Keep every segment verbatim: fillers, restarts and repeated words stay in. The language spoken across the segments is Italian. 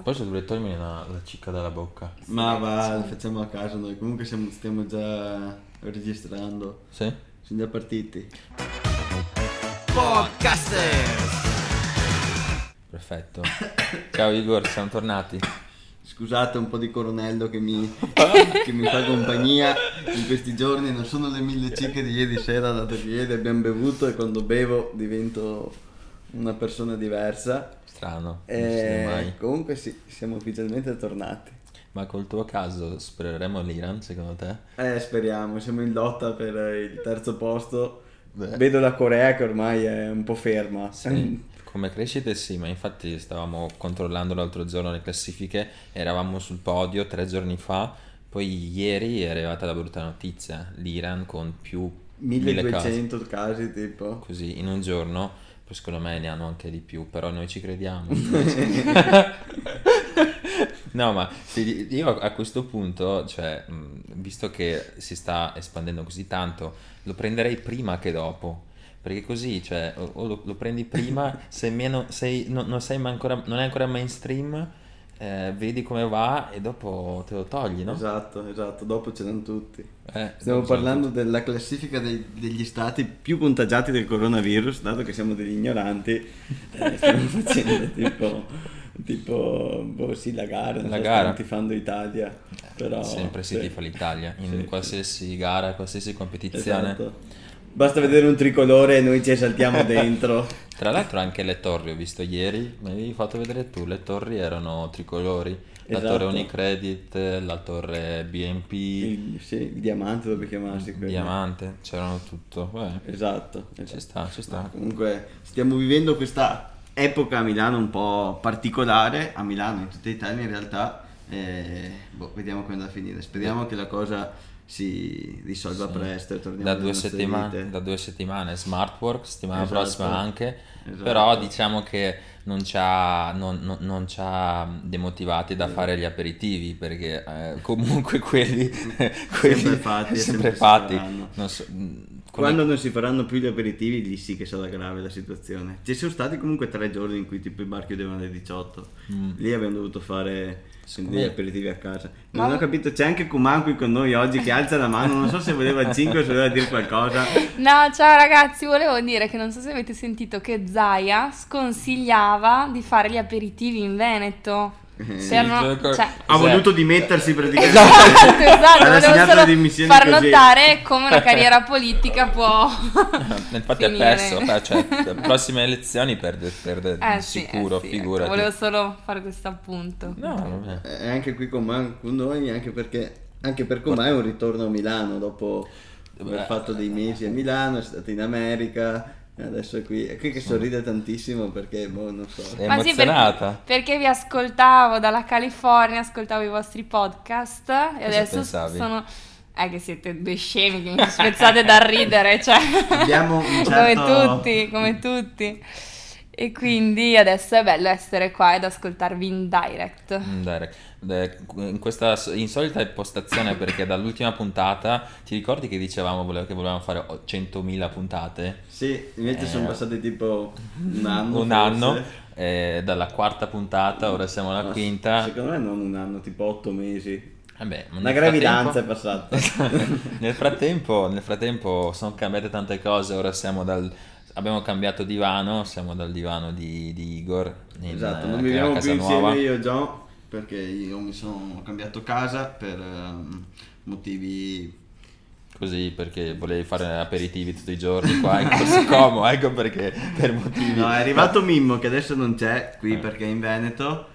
proposito dovrei togliermi la, la cicca dalla bocca. Ma va, lo facciamo a casa noi. Comunque siamo, stiamo già registrando. Sì? Siamo già partiti. Podcasters. Perfetto. Ciao Igor, siamo tornati. Scusate un po' di coronello che mi, che mi fa compagnia in questi giorni. Non sono le mille cicche di ieri sera, dato che ieri abbiamo bevuto e quando bevo divento una persona diversa. Strano, non si E mai. comunque sì, siamo ufficialmente tornati. Ma col tuo caso supereremo l'Iran, secondo te? Eh, speriamo, siamo in lotta per il terzo posto. Beh. Vedo la Corea che ormai è un po' ferma. Sì. Come crescite sì, ma infatti stavamo controllando l'altro giorno le classifiche, eravamo sul podio tre giorni fa, poi ieri è arrivata la brutta notizia, l'Iran con più mille casi, milleduecento casi tipo. così in un giorno, poi secondo me ne hanno anche di più, però noi ci crediamo. No, ma sì, io a questo punto, cioè, mh, visto che si sta espandendo così tanto, lo prenderei prima che dopo. Perché così, cioè, o, o lo, lo prendi prima, sei meno, sei, no, non, sei ma ancora, non è ancora mainstream, eh, vedi come va e dopo te lo togli, no? Esatto, esatto, dopo ce l'hanno tutti. Eh, Stiamo dopo parlando della classifica dei- degli stati più contagiati del coronavirus, dato che siamo degli ignoranti, eh, stiamo facendo tipo, tipo, boh sì, la gara, non La so, gara. stiamo tifando Italia, però... sempre si sì. tifa l'Italia, in Sì, sì. qualsiasi gara, qualsiasi competizione. Esatto. Basta vedere un tricolore e noi ci esaltiamo dentro. Tra l'altro anche le torri, ho visto ieri, mi avevi fatto vedere tu, le torri erano tricolori, la Esatto. torre Unicredit, la torre B N P, Il, sì, il diamante dovrebbe chiamarsi quello. Diamante, c'erano tutto. Beh, Esatto, ci esatto. sta, ci sta. Comunque stiamo vivendo questa epoca a Milano un po' particolare, a Milano in tutta Italia in realtà, e boh, vediamo come andrà a finire. Speriamo che la cosa si risolva Sì. presto e torniamo Da alle due, nostre settimane, vite. da due settimane smart work, settimana Esatto. prossima anche, Esatto. però diciamo che non ci ha, non, non- non ci ha demotivati da fare gli aperitivi perché eh, comunque quelli, quelli Sempre fatti e sempre sempre si fatti. faranno. Non so, mh, come- Quando non si faranno più gli aperitivi, lì sì che sarà grave la situazione. Ci sono stati comunque tre giorni in cui tipo i bar chiudevano alle diciotto. Mm. Lì abbiamo dovuto fare Siccome- degli aperitivi a casa. Non ho capito, c'è anche Kuman qui con noi oggi che alza la mano, non so se voleva il cinque o se voleva dire qualcosa. No, ciao ragazzi, volevo dire che non so se avete sentito che Zaia sconsigliava di fare gli aperitivi in Veneto. Sì, Per no- gioco- cioè- Ha voluto dimettersi praticamente. Esatto, esatto, Era volevo segnato solo le dimissioni far così. notare come una carriera politica può Infatti ha finire. perso, beh, cioè, le prossime elezioni perde, perde Eh di sì, sicuro, eh sì, ecco, figurati. volevo solo fare questo appunto. No, vabbè. È anche qui Kuman con noi, anche perché anche per Kuman è un ritorno a Milano dopo aver Beh. fatto dei mesi a Milano, è stato in America. E adesso è qui, è qui che sorride tantissimo perché, boh, non so. È Ma sì, emozionata. perché, perché vi ascoltavo dalla California, ascoltavo i vostri podcast e adesso pensavi? sono... È che siete due scemi che mi spezzate da ridere, cioè... Abbiamo un come certo- tutti, come tutti. E quindi adesso è bello essere qua ed ascoltarvi in direct. Mm, direct. Eh, in questa s- insolita impostazione perché dall'ultima puntata ti ricordi che dicevamo vole- che volevamo fare o- centomila puntate? Sì, invece Eh, sono passati tipo un anno. Un forse. anno, eh, dalla quarta puntata, ora siamo alla No, quinta. Secondo me non un anno, tipo otto mesi. Vabbè, ma Una nel gravidanza è frattempo- passata. nel frattempo, nel frattempo sono cambiate tante cose, ora siamo dal... Abbiamo cambiato divano, siamo dal divano di, di Igor in, Esatto, eh, non che è viviamo a più casa nuova. insieme io e John perché io mi sono ho cambiato casa per ehm, motivi. Così perché volevi fare aperitivi tutti i giorni qua in Corso Como, ecco perché per motivi. No, è arrivato Mimmo che adesso non c'è qui Eh. perché è in Veneto.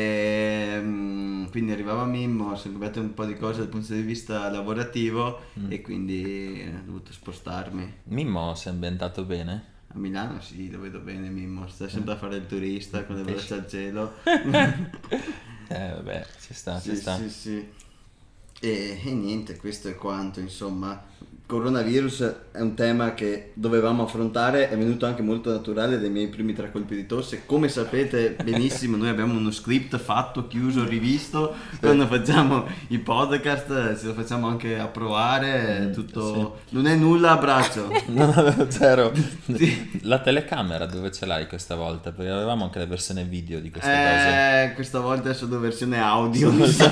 E, mm, quindi arrivava Mimmo, sono cambiate un po' di cose dal punto di vista lavorativo Mm. e quindi ho dovuto spostarmi. Mimmo si è ambientato bene? A Milano sì, lo vedo bene Mimmo, sta sempre a fare il turista con le braccia al cielo. Eh vabbè, ci sta, Sì, ci sta. sì, sì. E, e niente, questo è quanto, insomma. Coronavirus è un tema che dovevamo affrontare, è venuto anche molto naturale dai miei primi tre colpi di tosse. Come sapete benissimo, noi abbiamo uno script fatto, chiuso, rivisto. Quando facciamo i podcast ce lo facciamo anche approvare, tutto. Sì. Non è nulla a braccio. No, no, zero. Sì. La telecamera dove ce l'hai questa volta? Perché avevamo anche la versione video di queste eh, cose. Questa volta è solo versione audio, mi sa.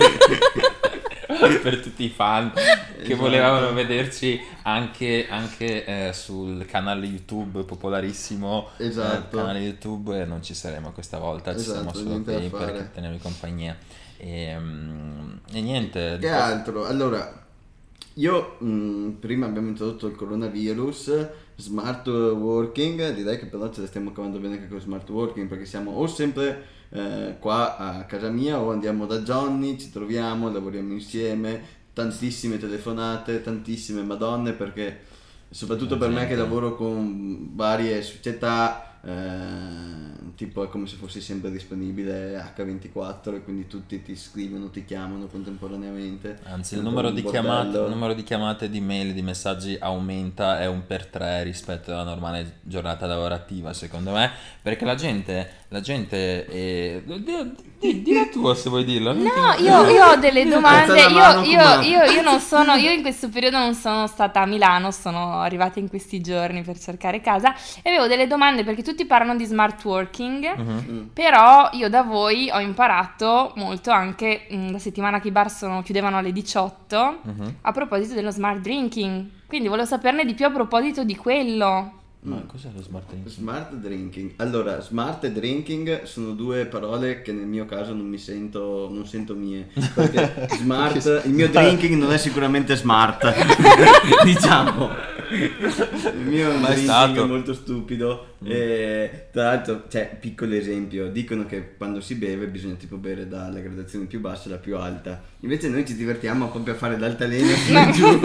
Per tutti i fan che esatto. volevano vederci anche, anche eh, sul canale YouTube popolarissimo, esatto. eh, canale YouTube, e non ci saremo questa volta, ci esatto, siamo solo qui per tenervi compagnia e, um, e niente. Che altro? Allora, io mh, prima abbiamo introdotto il coronavirus, smart working, direi che però ce la stiamo cavando bene anche con smart working, perché siamo o sempre Eh, qua a casa mia o andiamo da Johnny, ci troviamo, lavoriamo insieme, tantissime telefonate, tantissime madonne, perché soprattutto per me che lavoro con varie società, eh, tipo è come se fossi sempre disponibile acca ventiquattro e quindi tutti ti scrivono, ti chiamano contemporaneamente. Anzi, il numero di chiamate, il numero di chiamate, di mail, di messaggi aumenta, è un per tre rispetto alla normale giornata lavorativa, secondo me, perché la gente la gente è... Di, di la tua se vuoi dirlo. No, io, io ho delle domande. Io, io, io, io non sono, io in questo periodo non sono stata a Milano, sono arrivata in questi giorni per cercare casa e avevo delle domande perché tutti parlano di smart working, uh-huh. però io da voi ho imparato molto anche mh, la settimana che i bar sono, chiudevano alle diciotto, uh-huh. a proposito dello smart drinking. Quindi volevo saperne di più a proposito di quello. Ma cos'è lo smart drinking? Smart drinking. Allora, smart e drinking sono due parole che nel mio caso non mi sento, non sento mie. Perché smart, il mio drinking non è sicuramente smart, diciamo. Il mio Ma drinking è, stato. è molto stupido. Mm. E tra l'altro, cioè, piccolo esempio, dicono che quando si beve bisogna tipo bere dalla gradazione più bassa alla più alta. Invece noi ci divertiamo proprio a fare l'altalena fino giù.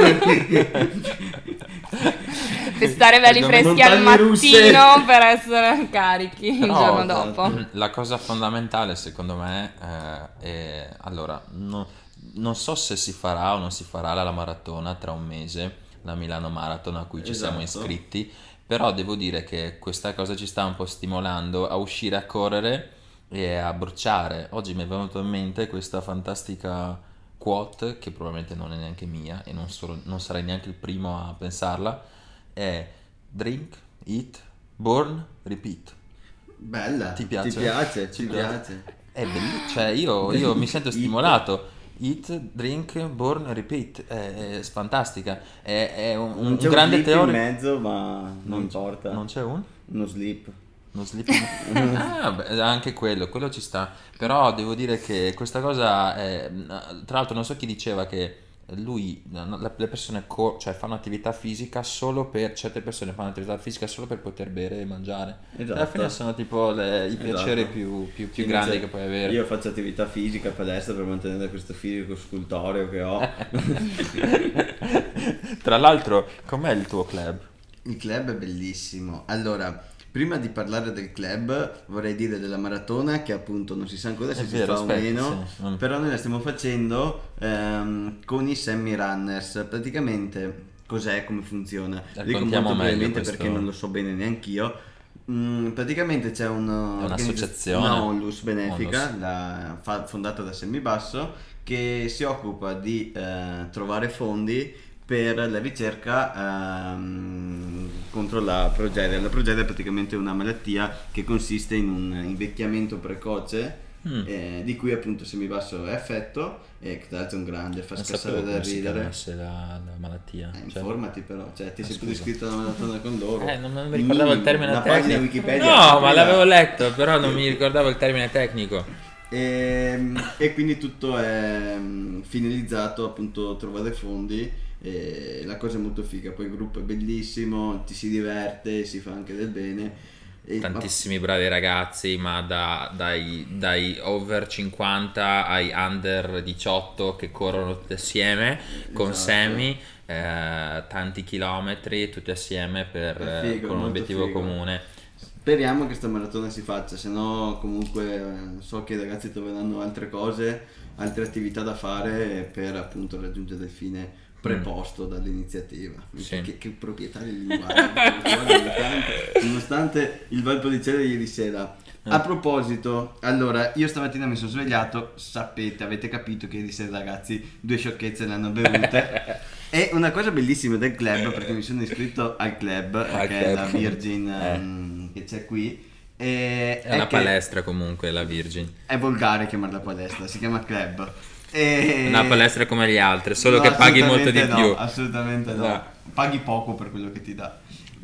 Per stare belli freschi al mattino russe. Per essere carichi il no, giorno dopo. La cosa fondamentale secondo me eh, è allora no, non so se si farà o non si farà la maratona tra un mese, la Milano Marathon a cui ci esatto. siamo iscritti, però devo dire che questa cosa ci sta un po' stimolando a uscire a correre e a bruciare. Oggi mi è venuto in mente questa fantastica quote che probabilmente non è neanche mia e non, solo, non sarei neanche il primo a pensarla, è drink, eat, burn, repeat. Bella, ti piace? Ti piace, ti ti piace. piace. È bellissimo, cioè io, io mi sento stimolato. Eat, drink, burn, repeat, è, è fantastica, è, è un, un c'è grande un teorico. in mezzo, ma non, non importa. Non c'è un? Uno sleep. Uno sleep? ah, beh, anche quello, quello ci sta. Però devo dire che questa cosa è, tra l'altro non so chi diceva che lui, le persone co- cioè fanno attività fisica solo per, certe persone fanno attività fisica solo per poter bere e mangiare. Esatto. Alla fine sono tipo le, i piaceri esatto. più, più, più grandi che puoi avere. Io faccio attività fisica, palestra per mantenere questo fisico scultoreo che ho. Tra l'altro, com'è il tuo club? Il club è bellissimo. Allora, prima di parlare del club vorrei dire della maratona che appunto non si sa ancora se è si vero, fa aspetta, o meno sì. mm. però noi la stiamo facendo ehm, con i Semi Runners. Praticamente cos'è, come funziona? Dico molto brevemente perché non lo so bene neanch'io. Mm, praticamente c'è un, un'associazione, una onlus benefica da, fa, fondata da Semibasso che si occupa di eh, trovare fondi per la ricerca ehm, contro la progeria. La progeria è praticamente una malattia che consiste in un invecchiamento precoce mm. eh, di cui appunto Semibasso è affetto e che tra l'altro è un grande, fa non scassare da ridere. La, la malattia. Eh, cioè, informati però, cioè ti sei pure iscritto alla maratona con loro. Eh, non mi ricordavo il termine la tecnico. Pagina Wikipedia no, ma l'avevo letto, però non mi ricordavo il termine tecnico. E, e quindi tutto è finalizzato appunto a trovare fondi. E la cosa è molto figa, poi il gruppo è bellissimo, ti si diverte, si fa anche del bene e tantissimi ma... bravi ragazzi, ma da, dai, dai over cinquanta ai under diciotto che corrono tutti assieme con esatto. Semi, eh, tanti chilometri tutti assieme per, figo, con un obiettivo figo. comune. speriamo che sta maratona si faccia, se no comunque eh, so che i ragazzi troveranno altre cose, altre attività da fare per appunto raggiungere il fine preposto dall'iniziativa. Sì. Che, che proprietario di linguaggio, nonostante il Valpolicella di ieri sera. A proposito, allora, io stamattina mi sono svegliato, sapete, avete capito che ieri sera ragazzi due sciocchezze le hanno bevute. E una cosa bellissima del club, perché mi sono iscritto al club, Al che club. è la Virgin Eh. um, che c'è qui. E È una che palestra comunque, la Virgin. È volgare chiamarla palestra, si chiama club. E... Una palestra come le altre, solo No, che paghi molto di assolutamente no, più. assolutamente no. No. Paghi poco per quello che ti dà.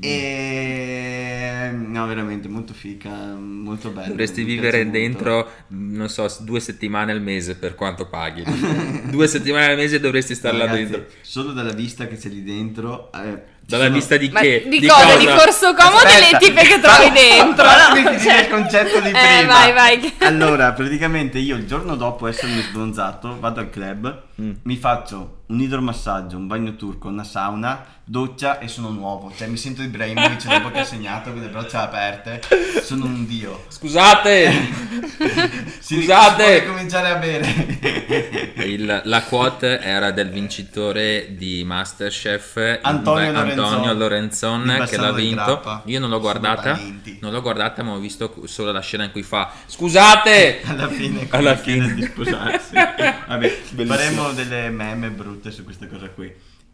E no, veramente molto fica, molto bello. Dovresti mi vivere piace molto. dentro, non so, due settimane al mese per quanto paghi. Due settimane al mese dovresti star là Ragazzi, dentro. solo dalla vista che c'è lì dentro. eh, ci Dalla sono- vista di Ma che? di, cosa? Di Corso Como delle Aspetta, tipe che fa- trovi dentro? fammi no? finire il concetto di Eh, prima. vai, vai. Allora, praticamente io il giorno dopo essermi sbronzato, vado al club, Mm. mi faccio un idromassaggio, un bagno turco, una sauna, doccia e sono nuovo. Cioè mi sento Ibrahimovic dopo che ha segnato con le braccia aperte. Sono un dio. Scusate! Si Scusate! può ricominciare a bere. Il- la quote era del vincitore di Masterchef Antonio beh, Lorenzon, Antonio di Lorenzon Bassano che l'ha del vinto. Grappa. Io non l'ho Sono guardata, talenti. non l'ho guardata, ma ho visto solo la scena in cui fa scusate! Alla fine Alla alla fine fine. di sposarsi. Vabbè, Bellissimo. faremo delle meme brutte su questa cosa qui.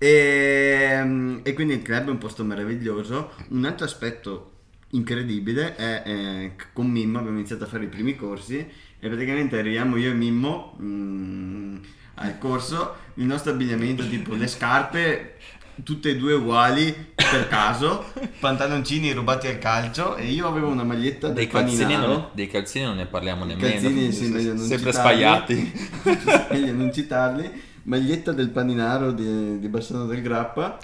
E, e quindi il club è un posto meraviglioso. Un altro aspetto incredibile è eh, che con Mimmo abbiamo iniziato a fare i primi corsi e praticamente arriviamo io e Mimmo mm, al corso, il nostro abbigliamento tipo le scarpe tutte e due uguali per caso, pantaloncini rubati al calcio e io avevo una maglietta Dei del calzini, Paninaro. non, dei calzini non ne parliamo nemmeno. Calzini, sì, meglio non sempre citarli. spaiati. Meglio non citarli. Maglietta del Paninaro di, di Bassano del Grappa.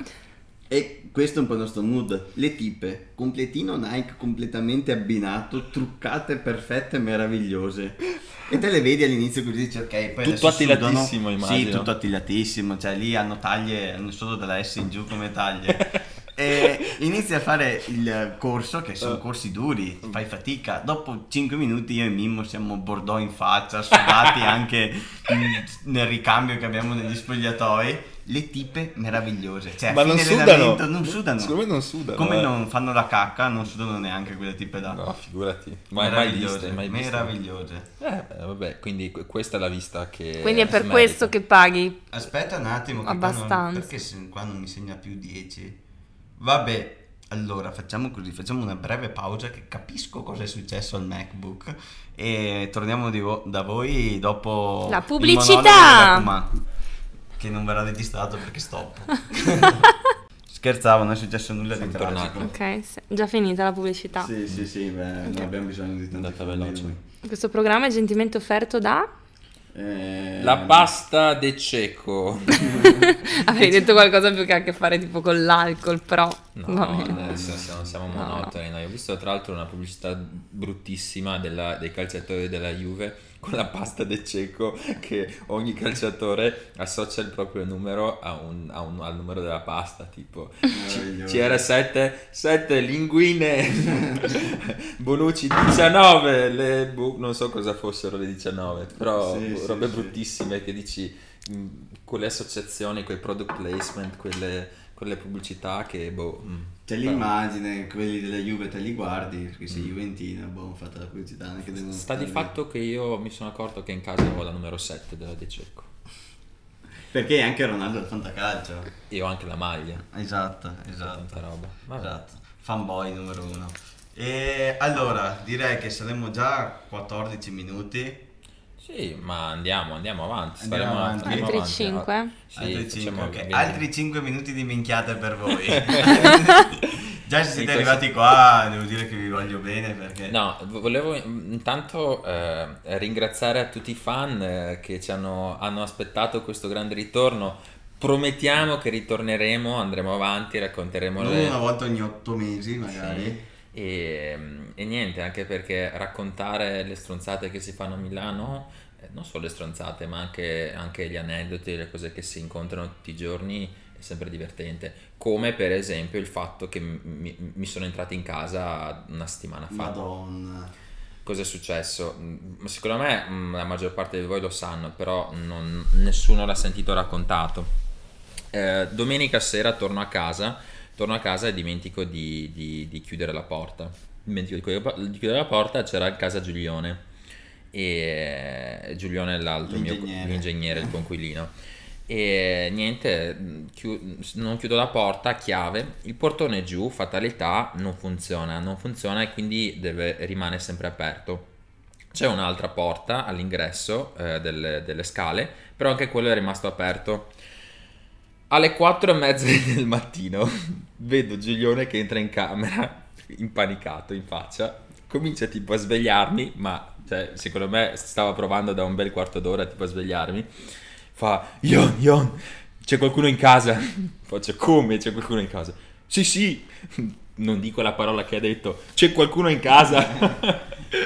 E questo è un po' il nostro mood. Le tipe, completino Nike completamente abbinato, truccate, perfette, meravigliose. E te le vedi all'inizio così dici ok, poi Tutto adesso attilatissimo, sudano. immagino. Sì, tutto attilatissimo, cioè lì hanno taglie, hanno solo dalla S in giù come taglie. E inizi a fare il corso, che sono corsi duri, fai fatica. Dopo cinque minuti io e Mimmo siamo bordeaux in faccia, sudati anche mm, nel ricambio che abbiamo negli spogliatoi. Le tipe meravigliose, cioè Ma a non fine sudano. allenamento non sudano. Secondo me non sudano. Come eh. non fanno la cacca, non sudano neanche quelle tipe là. No, figurati. Mai, mai viste, mai viste. meravigliose. Eh, beh, vabbè, quindi que- questa è la vista che Quindi è per si questo merita. che paghi. Aspetta un attimo, che qua non- Abbastanza. perché se- qua non mi segna più dieci? Vabbè, allora facciamo così, facciamo una breve pausa che capisco cosa è successo al MacBook e torniamo di vo- da voi dopo La il pubblicità! monologo della Kuma, che non verrà registrato perché stop. Scherzavo, non è successo nulla Siamo di tragico. tornati. Ok, sì, già finita la pubblicità. Sì, sì, sì, beh, non abbiamo bisogno di È tanti andata fondi veloce. noi. Questo programma è gentilmente offerto da... Eh, La pasta de cieco. Avrei detto qualcosa più che ha a che fare tipo con l'alcol, però... No, va bene. adesso siamo, siamo No, monotoni. No, io ho visto tra l'altro una pubblicità bruttissima della- dei calciatori della Juve con la pasta de cieco, che ogni calciatore associa il proprio numero a un, a un- al numero della pasta, tipo Meraviglioso. C R sette, sette linguine, Bonucci diciannove, le bu- non so cosa fossero le diciannove, però Sì, sì, robe sì. bruttissime che dici mh, quelle associazioni, quei product placement, quelle, quelle pubblicità che boh. mh, C'è però- l'immagine, quelli della Juve te li guardi, perché sei juventino, boh, ho fatto la pubblicità anche devono Sta di stare- fatto che io mi sono accorto che in casa ho la numero sette della De Cecco Perché anche Ronaldo del fantacalcio. e ho anche la maglia. Esatto, Tanta esatto. roba. Vabbè. Esatto. Fanboy numero uno. E allora, direi che saremo già a quattordici minuti. Sì, ma andiamo, andiamo avanti. Andiamo Staremo avanti. andiamo Altri avanti. cinque? Sì, altri facciamo cinque, ok. venti. Altri cinque minuti di minchiate per voi. Già se siete Sì, arrivati qua, devo dire che vi voglio bene perché... No, volevo intanto eh, ringraziare a tutti i fan eh, che ci hanno, hanno aspettato questo grande ritorno. Promettiamo che ritorneremo, andremo avanti, racconteremo Non le... una volta ogni otto mesi magari. Sì. E, e niente, anche perché raccontare le stronzate che si fanno a Milano, eh, non solo le stronzate, ma anche, anche gli aneddoti, le cose che si incontrano tutti i giorni, sempre divertente, come per esempio il fatto che mi, mi sono entrati in casa una settimana fa. Madonna. Cosa è successo? Secondo me la maggior parte di voi lo sanno, però non, nessuno l'ha sentito raccontato. Eh, domenica sera torno a casa, torno a casa e dimentico di, di, di chiudere la porta. Dimentico di, di chiudere la porta, c'era in casa Giulione, e Giulione è l'altro l'ingegnere. mio l'ingegnere, il coinquilino. E niente, chiu- non chiudo la porta, chiave, il portone giù, fatalità, non funziona, non funziona e quindi deve, rimane sempre aperto. C'è un'altra porta all'ingresso eh, delle, delle scale, però anche quello è rimasto aperto. Alle quattro e mezza del mattino vedo Giulione che entra in camera, impanicato in faccia, comincia tipo a svegliarmi, ma cioè, secondo me stava provando da un bel quarto d'ora tipo a svegliarmi. Fa, Ion, Ion, c'è qualcuno in casa? Faccio, come c'è qualcuno in casa? Sì, sì, non dico la parola che ha detto, c'è qualcuno in casa?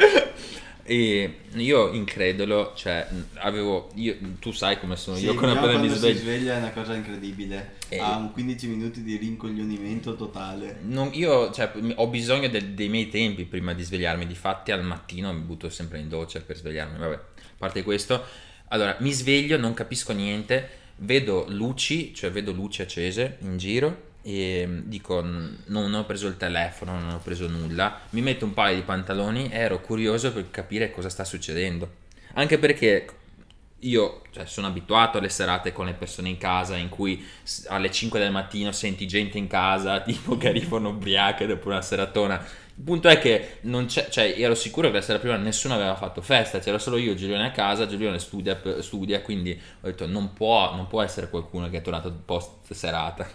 E io incredulo, cioè, avevo, io, tu sai come sono Sì, io quando appena mi si sveglio. sveglia è una cosa incredibile, E- ha un quindici minuti di rincoglionimento totale. Non, io cioè, ho bisogno del- dei miei tempi prima di svegliarmi, difatti al mattino mi butto sempre in doccia per svegliarmi, vabbè, a parte questo, allora mi sveglio, non capisco niente, vedo luci, cioè vedo luci accese in giro e dico non ho preso il telefono, non ho preso nulla, mi metto un paio di pantaloni e ero curioso per capire cosa sta succedendo, anche perché io cioè, sono abituato alle serate con le persone in casa in cui s- alle cinque del mattino senti gente in casa tipo che arrivano ubriache dopo una seratona. Il punto è che non c'è, cioè ero sicuro che la sera prima nessuno aveva fatto festa, c'era solo io e Giulione a casa, Giulione studia, studia quindi ho detto non può, non può essere qualcuno che è tornato post serata.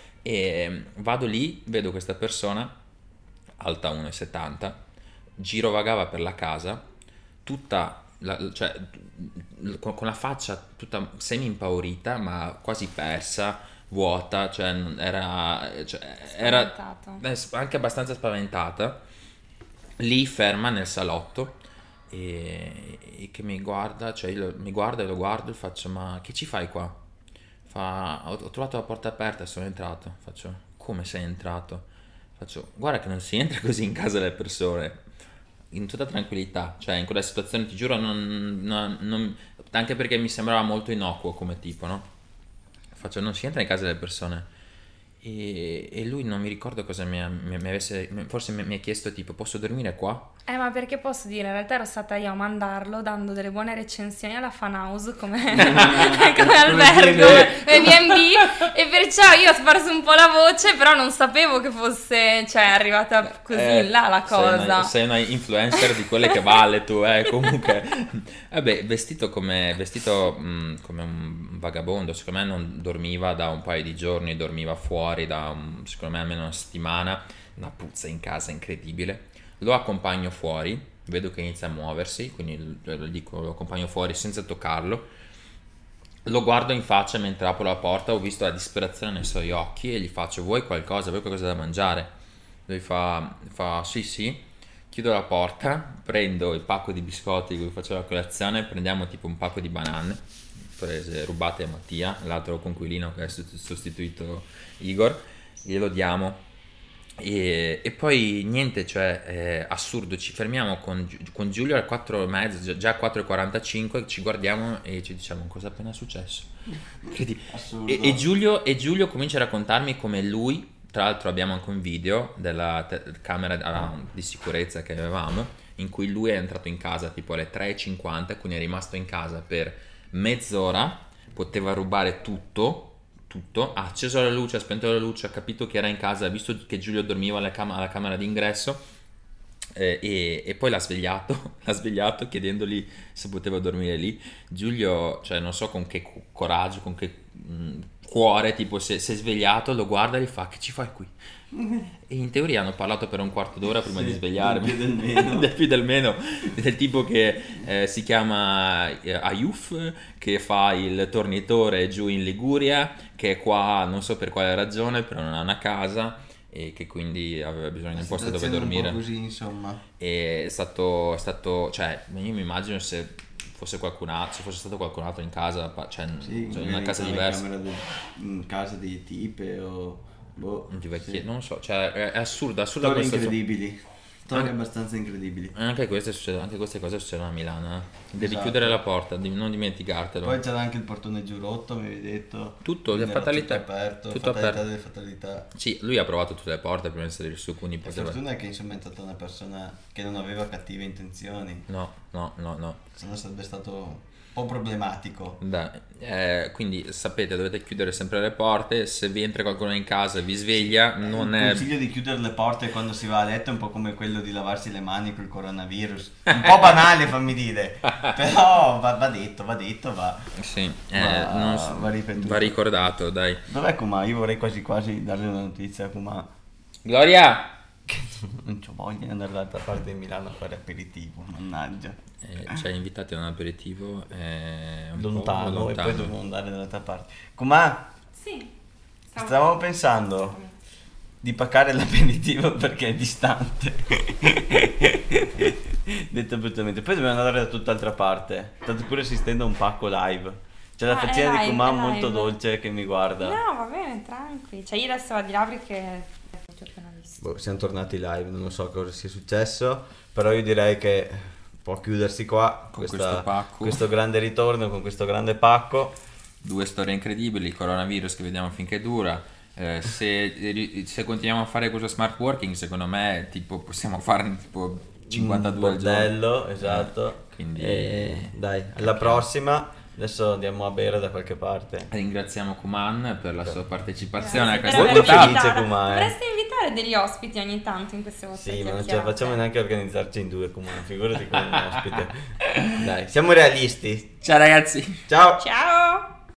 E vado lì, vedo questa persona alta uno e settanta, girovagava per la casa, tutta la- cioè, con, con la faccia tutta semi impaurita, ma quasi persa, vuota, cioè non- era, cioè, era Spaventato. eh, anche abbastanza spaventata, lì ferma nel salotto e, e che mi guarda, cioè io lo- mi guarda e lo guardo e faccio ma che ci fai qua? Fa, ho, ho trovato la porta aperta e sono entrato. Faccio, come sei entrato? Faccio, guarda che non si entra così in casa delle persone. In tutta tranquillità, cioè in quella situazione ti giuro, non, non- non- anche perché mi sembrava molto innocuo come tipo, no? Faccio, non si entra in casa delle persone. E, e lui non mi ricordo cosa mi, ha- mi- mi avesse, forse mi, mi ha chiesto tipo, posso dormire qua? Eh, ma perché posso dire, in realtà ero stata io a mandarlo dando delle buone recensioni alla fan house come, come albergo e B and B e perciò io ho sparso un po' la voce, però non sapevo che fosse, cioè, arrivata così Eh, in là la sei cosa. una, sei una influencer di quelle che vale tu, eh, comunque. Vabbè, vestito come, vestito, mh, come un vagabondo, secondo me non dormiva da un paio di giorni, dormiva fuori da, un- secondo me, almeno una settimana, una puzza in casa incredibile. Lo accompagno fuori, vedo che inizia a muoversi, quindi lo, lo dico, lo accompagno fuori senza toccarlo. Lo guardo in faccia mentre apro la porta, ho visto la disperazione nei suoi occhi e gli faccio vuoi qualcosa, vuoi qualcosa da mangiare? Lui fa, fa sì sì, chiudo la porta, prendo il pacco di biscotti di cui facevo la colazione, prendiamo tipo un pacco di banane, prese rubate a Mattia, l'altro coinquilino che ha sost- sostituito Igor, glielo diamo. E, e poi niente, cioè è assurdo, ci fermiamo con, Gi- con Giulio alle quattro e mezza, già- già quattro e quarantacinque, ci guardiamo e ci diciamo cosa è appena successo. Credi? Assurdo. E, e Giulio, e Giulio comincia a raccontarmi come lui, tra l'altro abbiamo anche un video della te- camera ah, di sicurezza che avevamo, in cui lui è entrato in casa tipo alle tre e cinquanta, quindi è rimasto in casa per mezz'ora, poteva rubare tutto, tutto, ha acceso la luce, ha spento la luce, ha capito che era in casa, ha visto che Giulio dormiva alla, cam- alla camera d'ingresso eh, e, e poi l'ha svegliato, l'ha svegliato chiedendogli se poteva dormire lì. Giulio, cioè non so con che cu- coraggio, con che mh, cuore, tipo si è si è svegliato, lo guarda e gli fa che ci fai qui? E in teoria hanno parlato per un quarto d'ora prima Sì, di svegliarmi, del più del meno. del più del meno, del tipo che eh, si chiama eh, Ayuf, che fa il tornitore giù in Liguria, che è qua non so per quale ragione, però non ha una casa e che quindi aveva bisogno di un posto dove Situazione un po' dormire. così, insomma. E è stato, è stato, cioè io mi immagino se fosse qualcun altro, se fosse stato qualcun altro in casa, cioè, Sì, cioè in magari una casa in diversa. camera de- in casa di tipe o boh, Non ti vai a sì. chiedere, non so, cioè è, è assurda, assurda Storie questa incredibili, storie Anche- abbastanza incredibili. Anche queste, succedono- anche queste cose succedono a Milano, eh. Devi Esatto. chiudere la porta, di- non dimenticartelo. Poi c'era anche il portone giù rotto, mi avevi detto. Tutto, le Quindi era fatalità. tutto aperto, Tutto fatalità aperto. delle fatalità. Sì, lui ha provato tutte le porte prima di salire su, quindi La poteva... fortuna è che insomma è stata una persona che non aveva cattive intenzioni, No, no, no, no. se no sarebbe stato un po' problematico. Dai, eh, quindi sapete, dovete chiudere sempre le porte, se vi entra qualcuno in casa e vi sveglia, non Il è... consiglio di chiudere le porte quando si va a letto è un po' come quello di lavarsi le mani col coronavirus. Un po' banale, fammi dire, però va, va detto, va detto, va. Sì, eh, Va- non so- va ripetuto. va ricordato, dai. Dov'è Kuma? Io vorrei quasi quasi darle una notizia a Kuma. Gloria! Che non c'ho voglia di andare dall'altra parte di Milano a fare aperitivo, mannaggia. Eh, ci hai invitati a un aperitivo eh, un po' Lontano, e lontano. poi dovevo andare dall'altra parte. Kuma, Sì. Stavo- stavamo pensando di paccare l'aperitivo perché è distante. Detto brutalmente. Poi dobbiamo andare da tutt'altra parte. Tanto pure assistendo a un pacco live. C'è la Ah, è faccina di live, Kuma è molto live. dolce che mi guarda. No, va bene, tranqui. Cioè, io adesso vado di là perché ti ho appena visto. Boh, siamo tornati live, non lo so cosa sia successo, però io direi che può chiudersi qua Con questa- questo pacco. questo grande ritorno con questo grande pacco. Due storie incredibili, il coronavirus che vediamo finché dura. Eh, se, se continuiamo a fare questo smart working, secondo me tipo possiamo farne tipo cinquantadue Un al giorno. bordello, esatto. Eh, quindi E dai, alla prossima. Adesso andiamo a bere da qualche parte. ringraziamo Kuman per la sua partecipazione a Grazie questa per Molto avermi puntata. felice, invitata. Kuma, eh. Dovreste invitare degli ospiti ogni tanto in queste vostre Sì, ma non ce la chiacchierate. facciamo neanche a organizzarci in due, Kuma, figurati con un ospite. Dai, siamo realisti. Ciao ragazzi. Ciao. Ciao!